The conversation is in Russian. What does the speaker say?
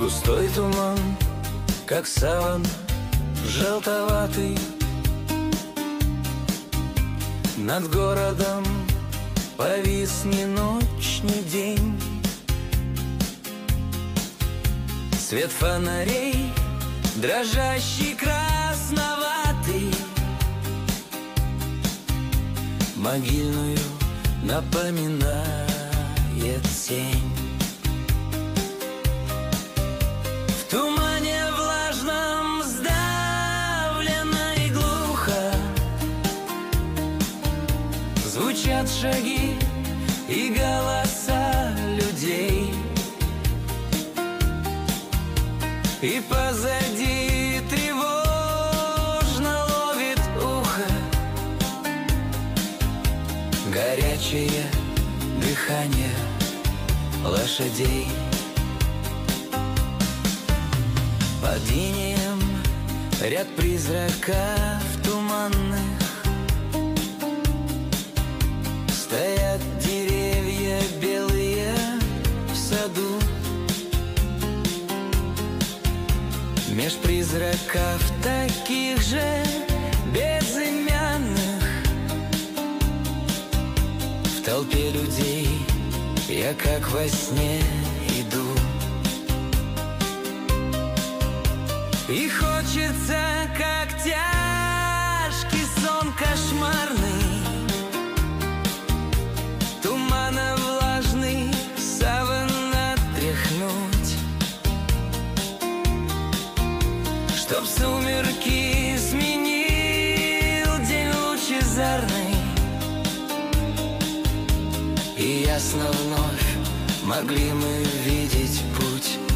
Густой туман, как саван желтоватый, над городом повис ни ночь, ни день. Свет фонарей, дрожащий красноватый, могильную напоминает тень. В тумане влажном сдавленно и глухо звучат шаги и голоса людей. И позади тревожно ловит ухо горячее дыхание лошадей. Под инеем ряд призраков туманных, стоят деревья белые в саду. Меж призраков таких же безымянных, в толпе людей я как во сне иду. И хочется, как тяжкий сон кошмарный, тумана влажный саван отряхнуть, чтоб сумерки сменил день лучезарный, и ясно вновь могли мы видеть путь.